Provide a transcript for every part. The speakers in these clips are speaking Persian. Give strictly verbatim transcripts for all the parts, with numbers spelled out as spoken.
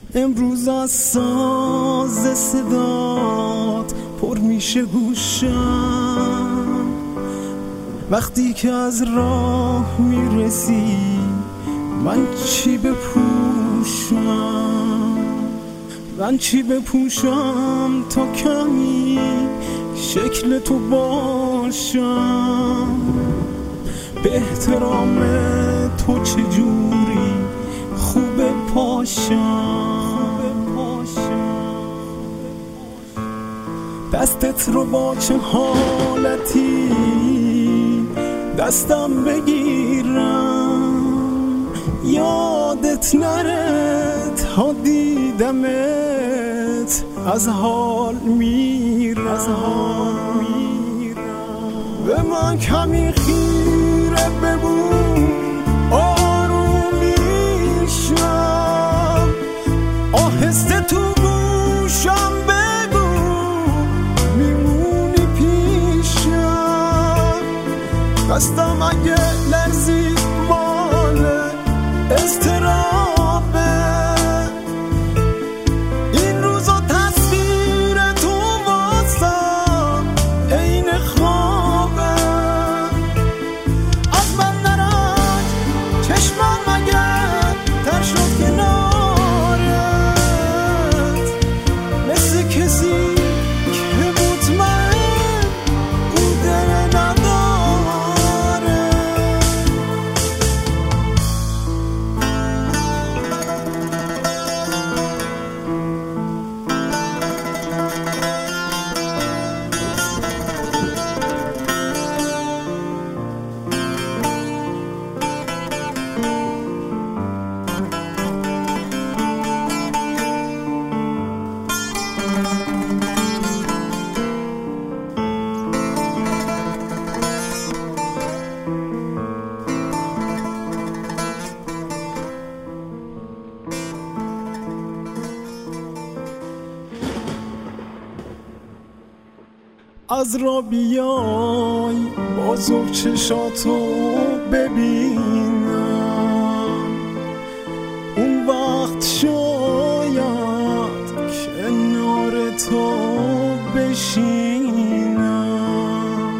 امروز از ساز صدات پر میشه گوشم، وقتی که از راه میرسی من چی بپوشم، من چی بپوشم تا کمی شکل تو باشم، به احترام تو چجوری خوب پاشم، دستت رو با چه حالتی دستم بگیرم، یادت نره تا دیدمت از حال میرم، به من کمی خیره ببون آروم میشم، آهسته تو گوشم بگو میمونی پیشم، دستم اگه لرزید مال اضطرابه، این روزا تصویر تو واسم عین خوابه، از من نرنج چشمم مگه تر شد کنارت، مثل کسی که مطمئن اون دل نداره. از را بیای بازور چشاتو ببینم، اون وقت شاید کنار تو بشینم،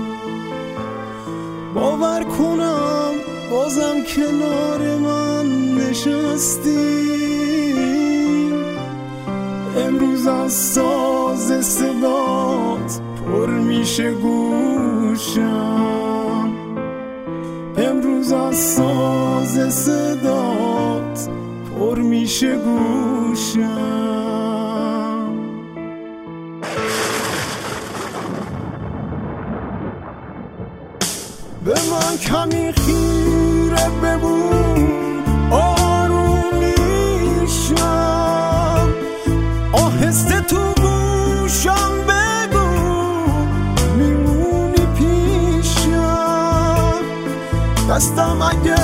باور کنم بازم کنار من نشستی، امروز از ساز صدات پر میشه گوشم، امروز از ساز صدات پر میشه گوشم. به من کمی خیره ببون آروم میشم، آهسته تو گوشم بگو میمونی پیشم، دستم اگه